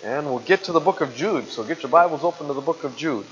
And we'll get to the book of Jude. So get your Bibles open to the book of Jude.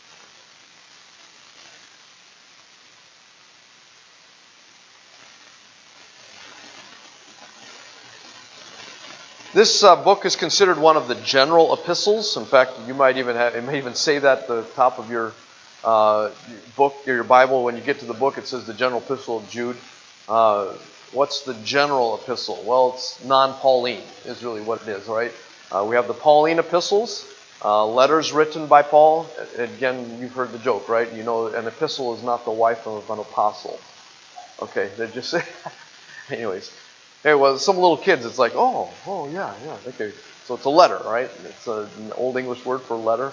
This book is considered one of the general epistles. In fact, you might even it may even say that at the top of your book or your Bible. When you get to the book, it says the general epistle of Jude. What's the general epistle? Well, it's non-Pauline is really what it is, right? We have the Pauline epistles, letters written by Paul. Again, you've heard the joke, right? You know, an epistle is not the wife of an apostle. Okay, they just say. Anyways. Hey, well, some little kids, it's like, yeah, okay. So it's a letter, right? It's an Old English word for letter.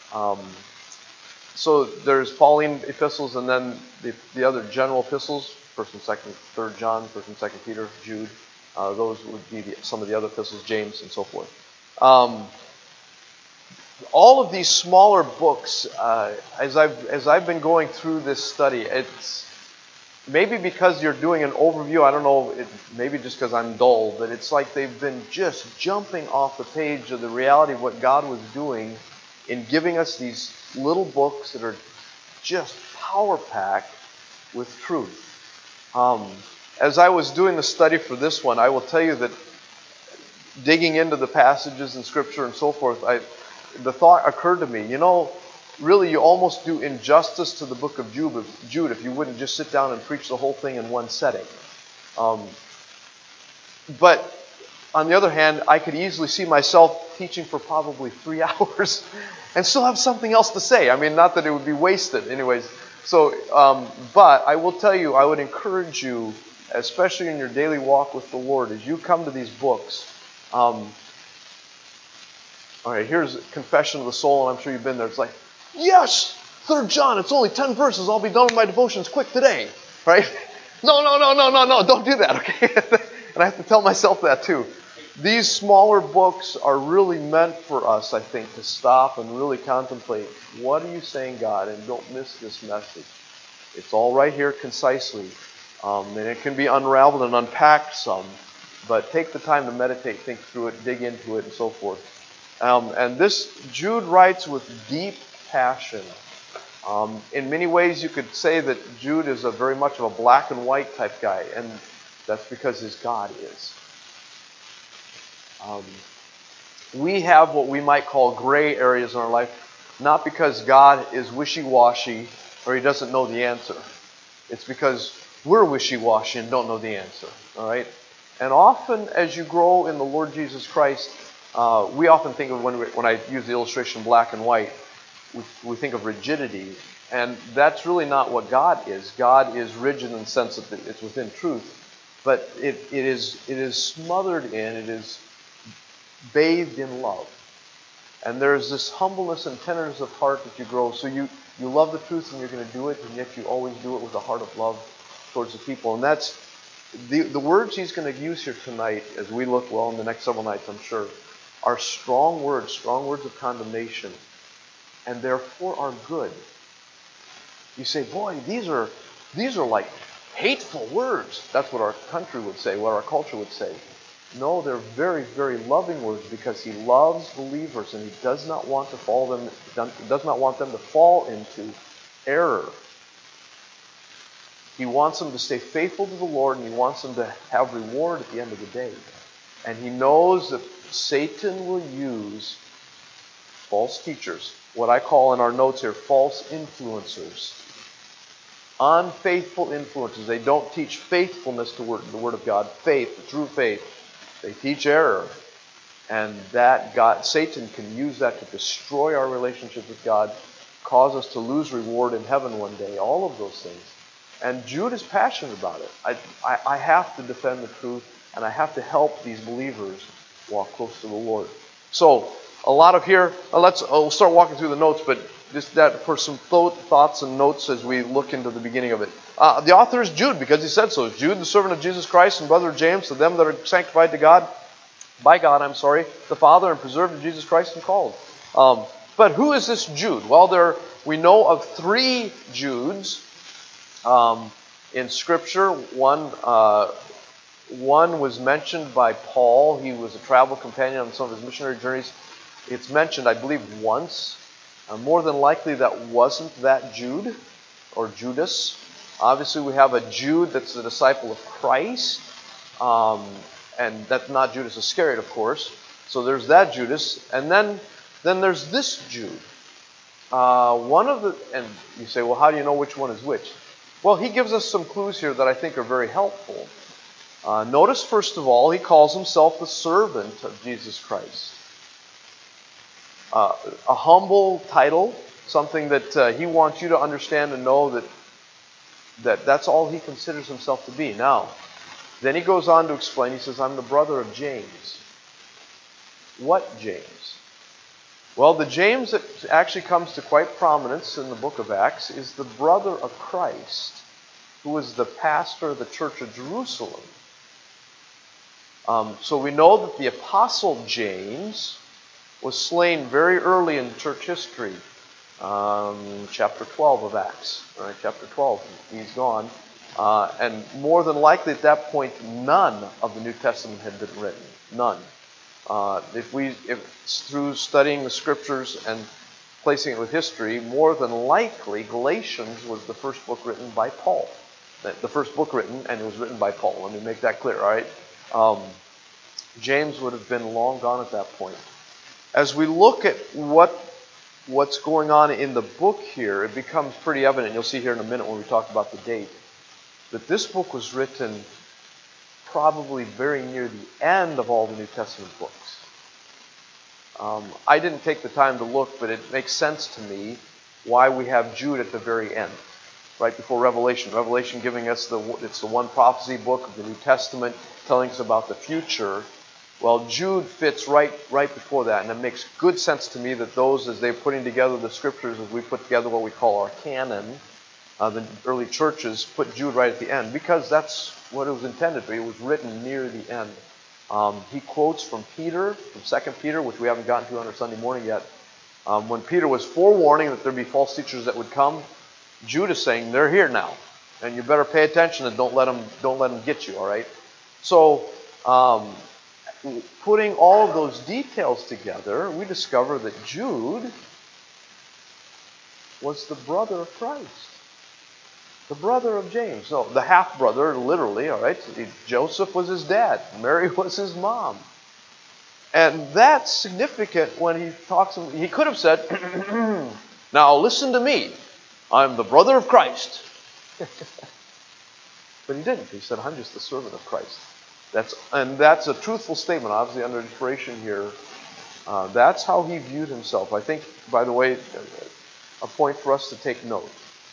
So there's Pauline epistles, and then the other general epistles, 1st and 2nd, 3rd John, 1st and 2nd Peter, Jude. Those would be some of the other epistles, James, and so forth. All of these smaller books, as I've been going through this study, it's maybe because you're doing an overview, I don't know, maybe just because I'm dull, but it's like they've been just jumping off the page of the reality of what God was doing in giving us these little books that are just power-packed with truth. As I was doing the study for this one, I will tell you that digging into the passages in Scripture and so forth, the thought occurred to me, really, you almost do injustice to the book of Jude if you wouldn't just sit down and preach the whole thing in one setting. But on the other hand, I could easily see myself teaching for probably 3 hours and still have something else to say. I mean, not that it would be wasted. Anyways, so, but I will tell you, I would encourage you, especially in your daily walk with the Lord, as you come to these books. All right, here's Confession of the Soul, and I'm sure you've been there. It's like, yes, 3rd John, it's only 10 verses. I'll be done with my devotions quick today. Right? No, don't do that, okay? And I have to tell myself that too. These smaller books are really meant for us, I think, to stop and really contemplate, what are you saying, God? And don't miss this message. It's all right here concisely. And it can be unraveled and unpacked some. But take the time to meditate, think through it, dig into it, and so forth. And this, Jude writes with deep passion. In many ways, you could say that Jude is very much of a black and white type guy, and that's because his God is. We have what we might call gray areas in our life, not because God is wishy-washy or he doesn't know the answer. It's because we're wishy-washy and don't know the answer. All right? And often, as you grow in the Lord Jesus Christ, we often think of when I use the illustration black and white, we think of rigidity, and that's really not what God is. God is rigid in the sense that it's within truth, but it is smothered in, it is bathed in love. And there's this humbleness and tenderness of heart that you grow. So you love the truth and you're going to do it, and yet you always do it with a heart of love towards the people. And that's the words he's going to use here tonight as we look, well, in the next several nights, I'm sure, are strong words of condemnation, and therefore are good. You say, boy, these are like hateful words. That's what our country would say, what our culture would say. No, they're very, very loving words because he loves believers and he does not want them to fall into error. He wants them to stay faithful to the Lord, and he wants them to have reward at the end of the day. And he knows that Satan will use false teachers, what I call in our notes here, false influencers. Unfaithful influencers. They don't teach faithfulness to the Word of God, faith, the true faith. They teach error. And Satan can use that to destroy our relationship with God, cause us to lose reward in heaven one day, all of those things. And Jude is passionate about it. I have to defend the truth, and I have to help these believers walk close to the Lord. So, a lot of here, we'll start walking through the notes, but just that for some thoughts and notes as we look into the beginning of it. The author is Jude, because he said so. Jude, the servant of Jesus Christ, and brother of James, to them that are sanctified by God, the Father, and preserved in Jesus Christ and called. But who is this Jude? Well, we know of 3 Judes in Scripture. One was mentioned by Paul. He was a travel companion on some of his missionary journeys. It's mentioned, I believe, once. More than likely that wasn't that Jude or Judas. Obviously, we have a Jude that's the disciple of Christ. And that's not Judas Iscariot, of course. So there's that Judas. And then there's this Jude. And you say, well, how do you know which one is which? Well, he gives us some clues here that I think are very helpful. Notice, first of all, he calls himself the servant of Jesus Christ. A humble title, something that he wants you to understand and know that's all he considers himself to be. Now, then he goes on to explain, he says, I'm the brother of James. What James? Well, the James that actually comes to quite prominence in the book of Acts is the brother of Christ, who was the pastor of the church of Jerusalem. So we know that the apostle James was slain very early in church history. Chapter 12 of Acts. Right, chapter 12, he's gone. And more than likely at that point, none of the New Testament had been written. None. If through studying the scriptures and placing it with history, more than likely Galatians was the first book written by Paul. The first book written, and it was written by Paul. Let me make that clear, all right? James would have been long gone at that point. As we look at what's going on in the book here, it becomes pretty evident. You'll see here in a minute when we talk about the date, that this book was written probably very near the end of all the New Testament books. I didn't take the time to look, but it makes sense to me why we have Jude at the very end, right before Revelation. Revelation giving us it's the one prophecy book of the New Testament, telling us about the future. Well, Jude fits right before that, and it makes good sense to me that those, as they're putting together the scriptures, as we put together what we call our canon, the early churches put Jude right at the end, because that's what it was intended for. It was written near the end. He quotes from Peter, from 2 Peter, which we haven't gotten to on our Sunday morning yet. When Peter was forewarning that there'd be false teachers that would come, Jude is saying, they're here now, and you better pay attention and don't let them get you, all right? So, putting all of those details together, we discover that Jude was the brother of Christ. The brother of James. No, the half-brother, literally, all right? Joseph was his dad. Mary was his mom. And that's significant when he talks. He could have said, now listen to me. I'm the brother of Christ. But he didn't. He said, I'm just the servant of Christ. That's a truthful statement, obviously under inspiration here. That's how he viewed himself. I think, by the way, a point for us to take note.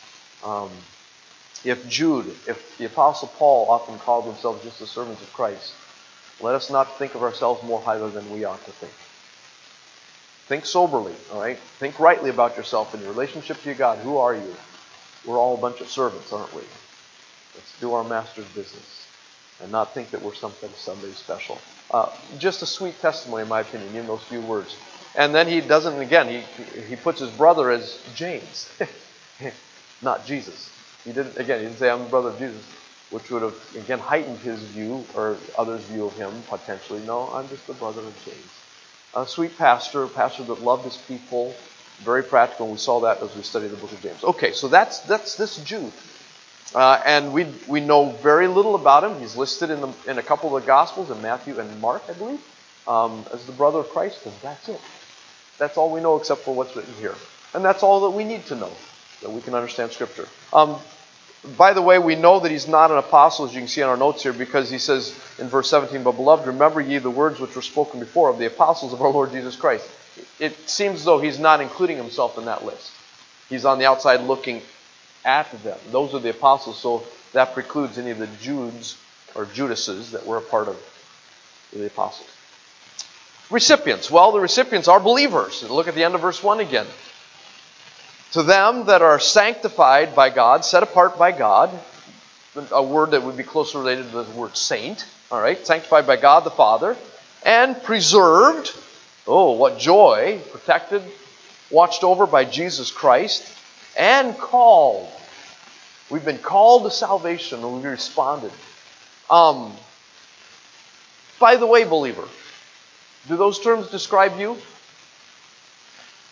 If the Apostle Paul often called himself just the servants of Christ, let us not think of ourselves more highly than we ought to think. Think soberly, all right? Think rightly about yourself and your relationship to God. Who are you? We're all a bunch of servants, aren't we? Let's do our master's business and not think that we're somebody special. Just a sweet testimony, in my opinion, in those few words. And then he doesn't, again, he puts his brother as James, not Jesus. He didn't say, I'm the brother of Jesus, which would have, again, heightened his view, or others' view of him, potentially. No, I'm just the brother of James. A sweet pastor, a pastor that loved his people, very practical, and we saw that as we studied the book of James. Okay, so that's this Jude. And we know very little about him. He's listed in a couple of the Gospels, in Matthew and Mark, I believe, as the brother of Christ, and that's it. That's all we know except for what's written here. And that's all that we need to know, that we can understand Scripture. By the way, we know that he's not an apostle, as you can see on our notes here, because he says in verse 17, but beloved, remember ye the words which were spoken before of the apostles of our Lord Jesus Christ. It seems as though he's not including himself in that list. He's on the outside looking at them. Those are the apostles, so that precludes any of the Judes or Judases that were a part of the apostles. Recipients. Well, the recipients are believers. Look at the end of verse 1 again. To them that are sanctified by God, set apart by God, a word that would be closely related to the word saint, all right, sanctified by God the Father, and preserved, oh, what joy, protected, watched over by Jesus Christ, and called. We've been called to salvation, and we've responded. By the way, believer, do those terms describe you?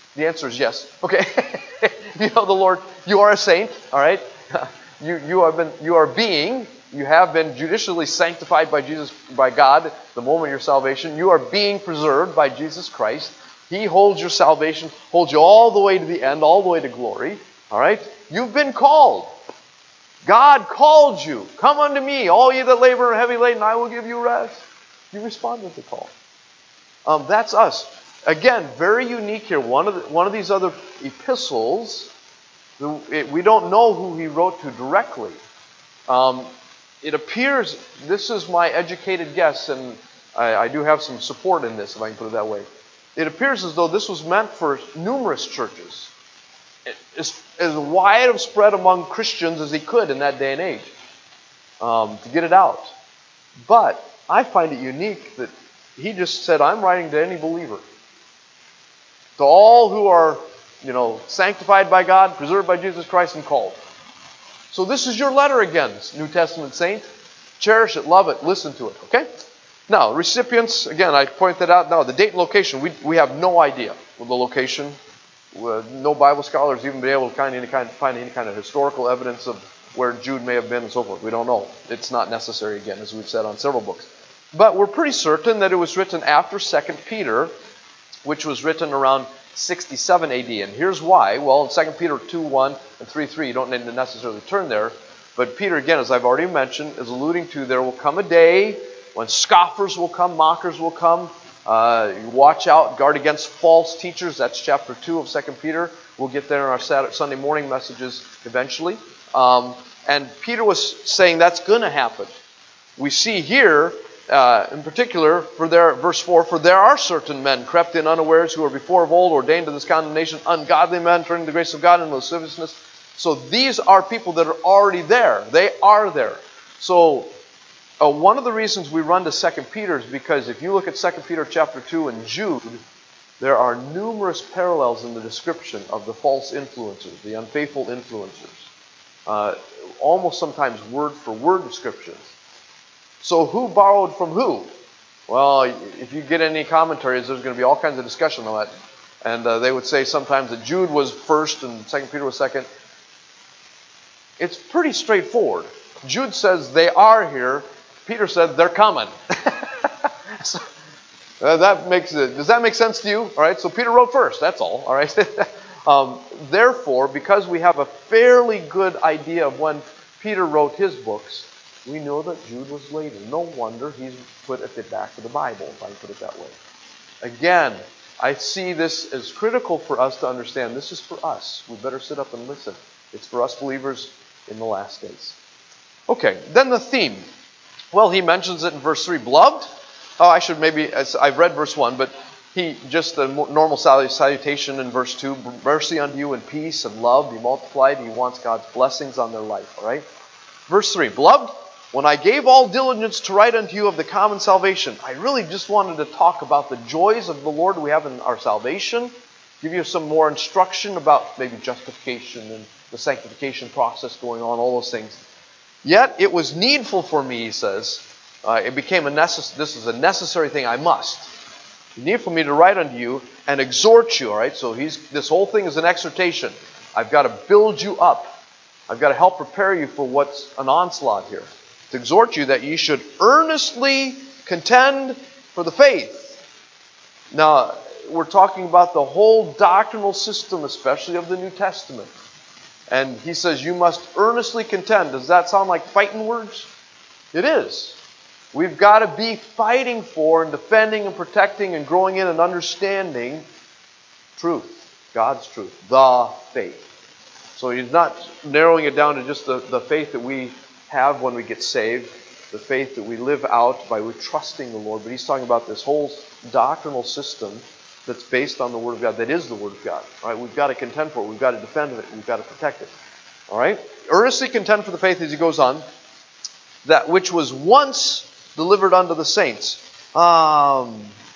The answer is yes. Okay. You know the Lord. You are a saint. All right. You have been judicially sanctified by God the moment of your salvation. You are being preserved by Jesus Christ. He holds your salvation, holds you all the way to the end, all the way to glory. All right? You've been called. God called you. Come unto me, all ye that labor and are heavy laden, I will give you rest. You responded to the call. That's us. Again, very unique here. One of these other epistles, we don't know who he wrote to directly. It appears, this is my educated guess, and I do have some support in this, if I can put it that way. It appears as though this was meant for numerous churches, as wide of spread among Christians as he could in that day and age, to get it out. But I find it unique that he just said, I'm writing to any believer. To all who are, sanctified by God, preserved by Jesus Christ, and called. So this is your letter again, New Testament saint. Cherish it, love it, listen to it, okay? Now, recipients, again, I pointed out now, the date and location, we have no idea of the location. No Bible scholars even been able to find any kind of historical evidence of where Jude may have been and so forth. We don't know. It's not necessary, again, as we've said on several books. But we're pretty certain that it was written after 2 Peter, which was written around 67 AD. And here's why. Well, in 2 Peter 2:1 and 3:3, you don't need to necessarily turn there. But Peter, again, as I've already mentioned, is alluding to there will come a day when scoffers will come, mockers will come. Watch out, guard against false teachers. That's chapter 2 of 2 Peter. We'll get there in our Sunday morning messages eventually. And Peter was saying that's going to happen. We see here, in particular, verse 4, for there are certain men crept in unawares who were before of old ordained to this condemnation, ungodly men turning the grace of God into lasciviousness. So these are people that are already there. They are there. So one of the reasons we run to 2 Peter is because if you look at 2 Peter chapter 2 and Jude, there are numerous parallels in the description of the false influencers, the unfaithful influencers. Almost sometimes word for word descriptions. So who borrowed from who? Well, if you get any commentaries, there's going to be all kinds of discussion on that. And they would say sometimes that Jude was first and 2 Peter was second. It's pretty straightforward. Jude says they are here. Peter said they're coming. So, does that make sense to you? All right, so Peter wrote first. That's all. All right. Therefore, because we have a fairly good idea of when Peter wrote his books, we know that Jude was later. No wonder he's put at the back of the Bible, if I can put it that way. Again, I see this as critical for us to understand. This is for us. We better sit up and listen. It's for us believers in the last days. Okay, then the theme. Well, he mentions it in verse 3. Beloved. I've read verse 1, but just the normal salutation in verse 2. Mercy unto you and peace and love be multiplied. He wants God's blessings on their life, all right? Verse 3. Beloved, when I gave all diligence to write unto you of the common salvation, I really just wanted to talk about the joys of the Lord we have in our salvation, give you some more instruction about maybe justification and the sanctification process going on, all those things. Yet it was needful for me, he says, it became this is a necessary thing, I must. It's needful for me to write unto you and exhort you, all right? So this whole thing is an exhortation. I've got to build you up. I've got to help prepare you for what's an onslaught here. To exhort you that ye should earnestly contend for the faith. Now, we're talking about the whole doctrinal system, especially of the New Testament. And he says you must earnestly contend. Does that sound like fighting words? It is. We've got to be fighting for and defending and protecting and growing in and understanding truth. God's truth. The faith. So he's not narrowing it down to just the faith that we have when we get saved, the faith that we live out by trusting the Lord, but he's talking about this whole doctrinal system that's based on the Word of God, that is the Word of God. All right? We've got to contend for it, we've got to defend it, we've got to protect it. All right? Earnestly contend for the faith, as he goes on, that which was once delivered unto the saints. That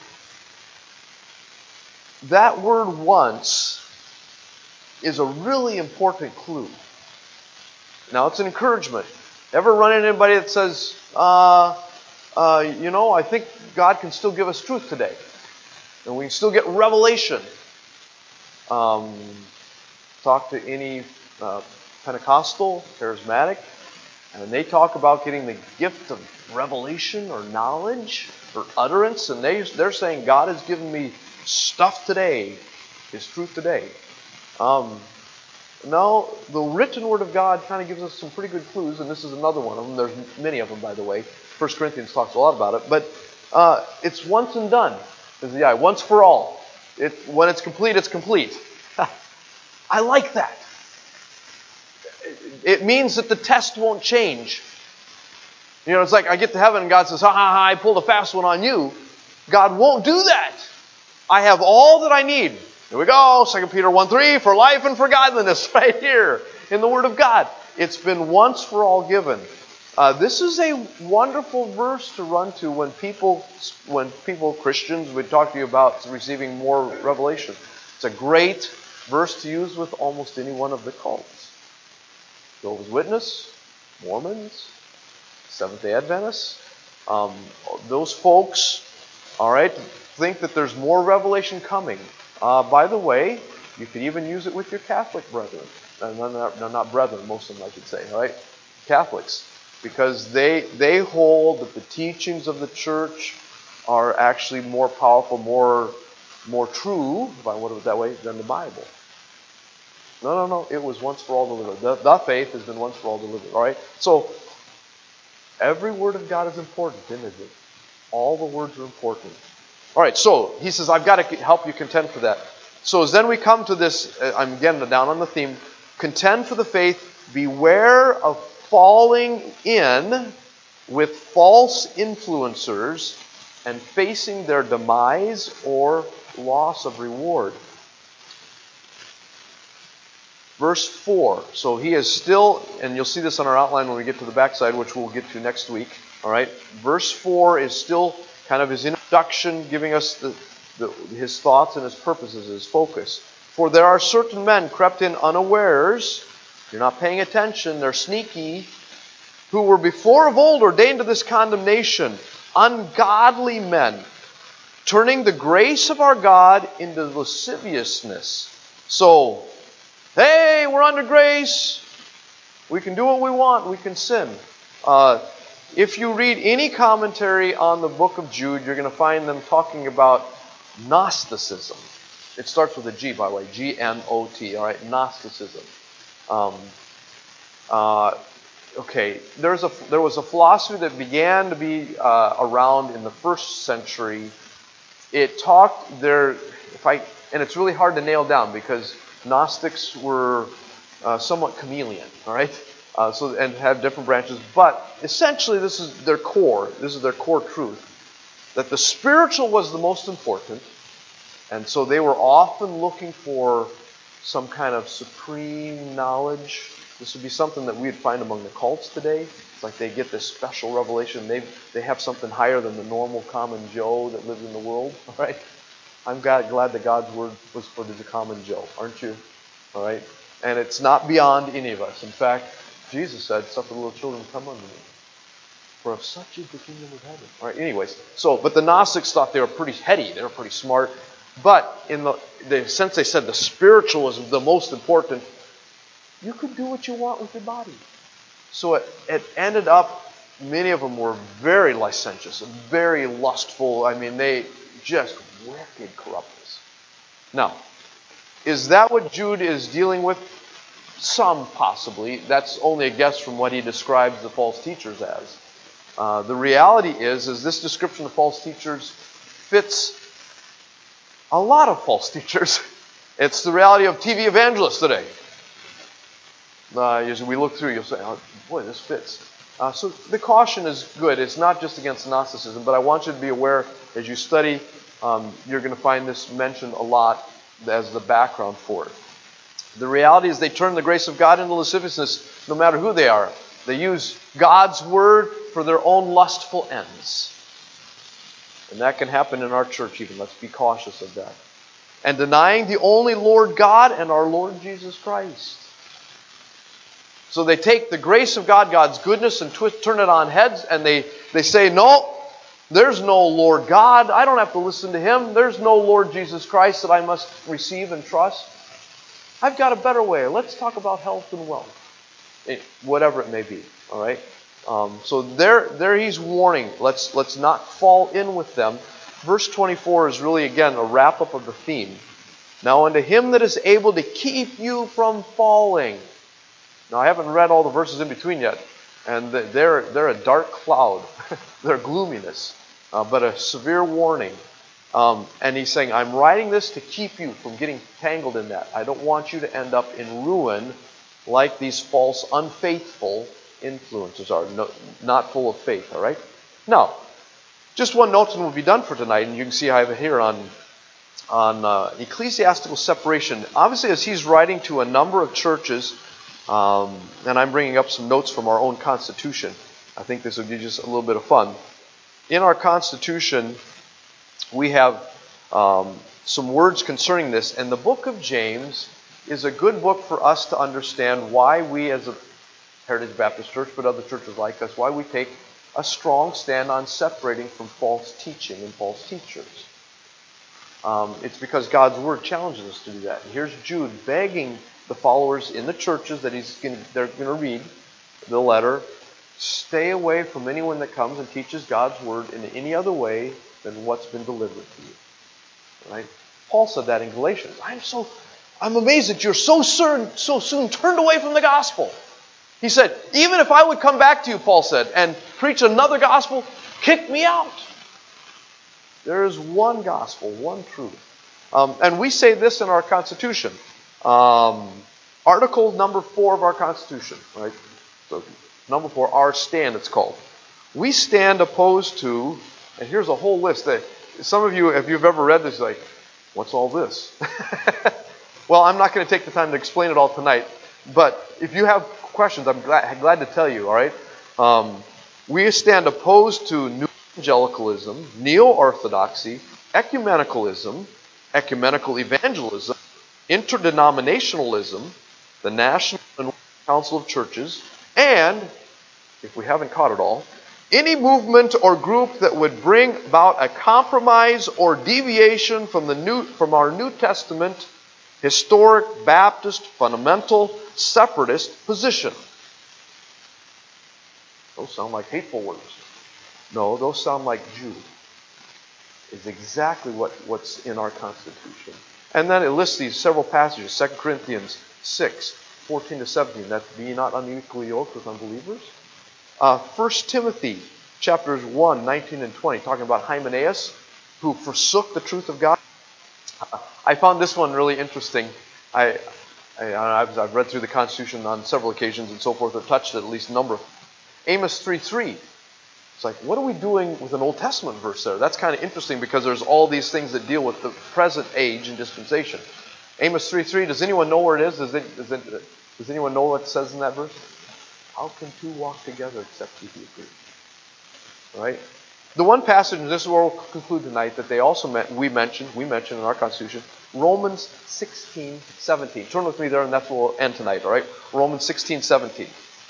word once is a really important clue. Now, it's an encouragement. Ever run into anybody that says, I think God can still give us truth today. And we can still get revelation. Um, talk to any Pentecostal, charismatic, and they talk about getting the gift of revelation or knowledge or utterance, and they're saying God has given me stuff today, His truth today. No, the written Word of God kind of gives us some pretty good clues, and this is another one of them. There's many of them, by the way. 1 Corinthians talks a lot about it, but it's once and done. Once for all. When it's complete, it's complete. I like that. It means that the test won't change. It's like I get to heaven and God says, I pulled a fast one on you. God won't do that. I have all that I need. Here we go, 2 Peter 1:3, for life and for godliness, right here in the Word of God. It's been once for all given. This is a wonderful verse to run to when people, Christians, would talk to you about receiving more revelation. It's a great verse to use with almost any one of the cults. Jehovah's Witness, Mormons, Seventh-day Adventists, those folks, all right, think that there's more revelation coming. By the way, you could even use it with your Catholic brethren. No, not brethren, most of them I should say, all right? Catholics. Because they hold that the teachings of the church are actually more powerful, more true, if I want it that way, than the Bible. No. It was once for all delivered. The faith has been once for all delivered. All right? So, every word of God is important, isn't it? All the words are important. All right, so he says, I've got to help you contend for that. So as then we come to this, I'm again down on the theme, contend for the faith, beware of falling in with false influencers and facing their demise or loss of reward. Verse 4. So he is still, and you'll see this on our outline when we get to the backside, which we'll get to next week. All right. Verse 4 is still kind of his introduction, giving us his thoughts and his purposes, his focus. For there are certain men crept in unawares, you're not paying attention, they're sneaky, who were before of old ordained to this condemnation, ungodly men, turning the grace of our God into lasciviousness. So, hey, we're under grace. We can do what we want. We can sin. If you read any commentary on the book of Jude, you're going to find them talking about Gnosticism. It starts with a G, by the way. G-N-O-T. All right, Gnosticism. Okay, there was a philosophy that began to be around in the first century. It talked there, and it's really hard to nail down because Gnostics were somewhat chameleon, all right? And have different branches. But essentially, this is their core. This is their core truth. That the spiritual was the most important. And so they were often looking for some kind of supreme knowledge. This would be something that we'd find among the cults today. It's like they get this special revelation. They have something higher than the normal common Joe that lives in the world. All right? I'm glad that God's word was for the common Joe, aren't you? All right? And it's not beyond any of us. In fact, Jesus said, suffer little children to come unto me. For of such is the kingdom of heaven. All right, anyways. But the Gnostics thought they were pretty heady. They were pretty smart. But in the sense they said the spiritual was the most important, you could do what you want with your body. So it ended up, many of them were very licentious, very lustful. I mean, they just wicked corruptness. Now, is that what Jude is dealing with? Some, possibly. That's only a guess from what he describes the false teachers as. The reality is this description of false teachers fits a lot of false teachers. It's the reality of TV evangelists today. As we look through, you'll say, oh, boy, this fits. So the caution is good. It's not just against Gnosticism, but I want you to be aware as you study, you're going to find this mentioned a lot as the background for it. The reality is they turn the grace of God into lasciviousness no matter who they are. They use God's word for their own lustful ends. And that can happen in our church even. Let's be cautious of that. And denying the only Lord God and our Lord Jesus Christ. So they take the grace of God, God's goodness, and turn it on heads, and they say, no, there's no Lord God. I don't have to listen to Him. There's no Lord Jesus Christ that I must receive and trust. I've got a better way. Let's talk about health and wealth. Whatever it may be. All right. So there he's warning. Let's not fall in with them. Verse 24 is really, again, a wrap-up of the theme. Now unto him that is able to keep you from falling. Now I haven't read all the verses in between yet, and they're a dark cloud. They're gloominess, but a severe warning. And he's saying, I'm writing this to keep you from getting tangled in that. I don't want you to end up in ruin like these false, unfaithful influences are, not full of faith, all right? Now, just one note and we'll be done for tonight, and you can see I have it here on ecclesiastical separation. Obviously, as he's writing to a number of churches, and I'm bringing up some notes from our own Constitution. I think this would be just a little bit of fun. In our Constitution, we have some words concerning this, and the book of James is a good book for us to understand why we as a Heritage Baptist Church, but other churches like us, why we take a strong stand on separating from false teaching and false teachers. It's because God's Word challenges us to do that. And here's Jude begging the followers in the churches that they're going to read the letter, stay away from anyone that comes and teaches God's Word in any other way than what's been delivered to you. Right? Paul said that in Galatians. I'm amazed that you're so soon turned away from the gospel. He said, even if I would come back to you, Paul said, and preach another gospel, kick me out. There is one gospel, one truth. And we say this in our Constitution. Article number 4 of our Constitution. Right? So, number 4, our stand, it's called. We stand opposed to, and here's a whole list. Some of you, if you've ever read this, like, what's all this? Well, I'm not going to take the time to explain it all tonight. But if you have questions, I'm glad to tell you, all right? We stand opposed to New Evangelicalism, Neo-Orthodoxy, Ecumenicalism, Ecumenical Evangelism, Interdenominationalism, the National and Council of Churches, and, if we haven't caught it all, any movement or group that would bring about a compromise or deviation from our New Testament historic Baptist fundamental separatist position. Those sound like hateful words. No, those sound like Jude. Is exactly what's in our Constitution. And then it lists these several passages. 2 Corinthians 6, 14 to 17. That be ye not unequally yoked with unbelievers. 1 Timothy chapters 1, 19 and 20. Talking about Hymenaeus, who forsook the truth of God. I found this one really interesting. I've read through the Constitution on several occasions and so forth. I've touched it at least a number. Amos 3:3. It's like, what are we doing with an Old Testament verse there? That's kind of interesting because there's all these things that deal with the present age and dispensation. Amos 3:3. Does anyone know where it is? Does anyone know what it says in that verse? How can two walk together except you be agreed? Right? The one passage, and this is where we'll conclude tonight, that we mentioned in our Constitution, Romans 16:17. Turn with me there, and that's where we'll end tonight, all right? Romans 16:17.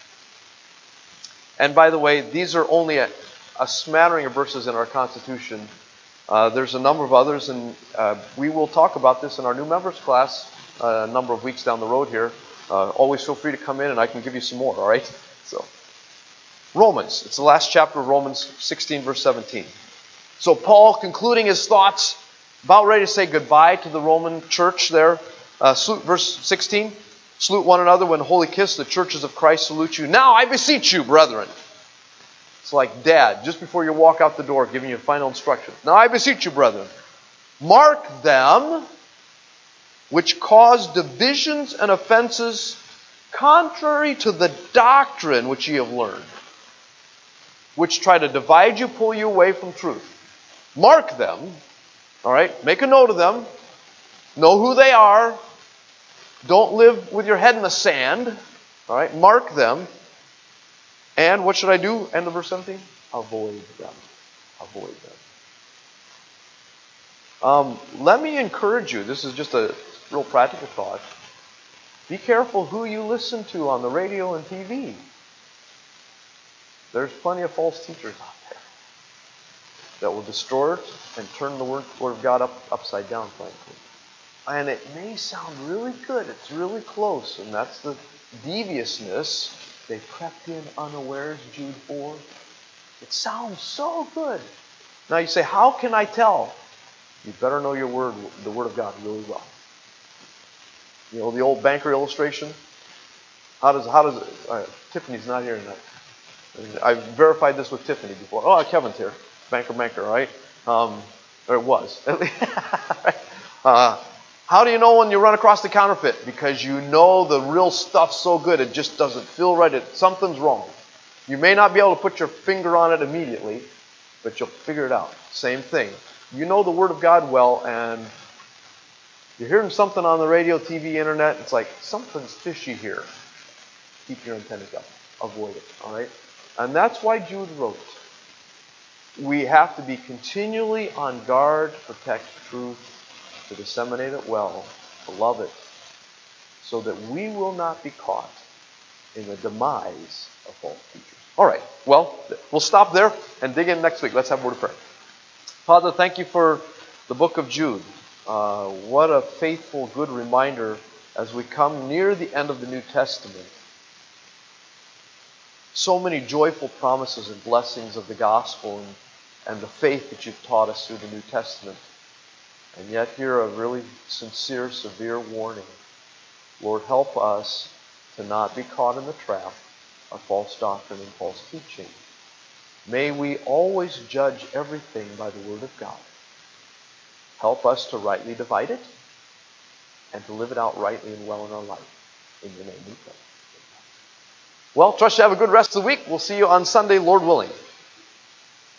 And by the way, these are only a smattering of verses in our Constitution. There's a number of others, and we will talk about this in our new members class a number of weeks down the road here. Always feel free to come in, and I can give you some more, all right? So, Romans. It's the last chapter of Romans 16, verse 17. So Paul, concluding his thoughts, about ready to say goodbye to the Roman church there. Verse 16. Salute one another with a holy kiss. The churches of Christ salute you. Now I beseech you, brethren. It's like Dad, just before you walk out the door, giving you final instructions. Now I beseech you, brethren. Mark them which cause divisions and offenses contrary to the doctrine which ye have learned, which try to divide you, pull you away from truth. Mark them, all right? Make a note of them. Know who they are. Don't live with your head in the sand, all right? Mark them. And what should I do? End of verse 17. Avoid them. Avoid them. Let me encourage you. This is just a real practical thought. Be careful who you listen to on the radio and TV. There's plenty of false teachers out there that will distort and turn the word of God upside down, frankly. And it may sound really good. It's really close. And that's the deviousness. They crept in unawares, Jude 4. It sounds so good. Now you say, how can I tell? You better know your word, the Word of God, really well. You know the old banker illustration? How does it? Tiffany's not here tonight. I verified this with Tiffany before. Oh, Kevin's here. Banker, all right? Or it was. How do you know when you run across the counterfeit? Because you know the real stuff's so good, it just doesn't feel right. Something's wrong. You may not be able to put your finger on it immediately, but you'll figure it out. Same thing. You know the Word of God well, and you're hearing something on the radio, TV, internet. It's like, something's fishy here. Keep your antennas up. Avoid it. All right? And that's why Jude wrote. We have to be continually on guard to protect truth, to disseminate it well, to love it, so that we will not be caught in the demise of false teachers. All right. Well, we'll stop there and dig in next week. Let's have a word of prayer. Father, thank you for the book of Jude. What a faithful, good reminder as we come near the end of the New Testament. So many joyful promises and blessings of the gospel and the faith that you've taught us through the New Testament. And yet here a really sincere, severe warning. Lord, help us to not be caught in the trap of false doctrine and false teaching. May we always judge everything by the Word of God. Help us to rightly divide it and to live it out rightly and well in our life. In your name we pray. Well, trust you have a good rest of the week. We'll see you on Sunday, Lord willing.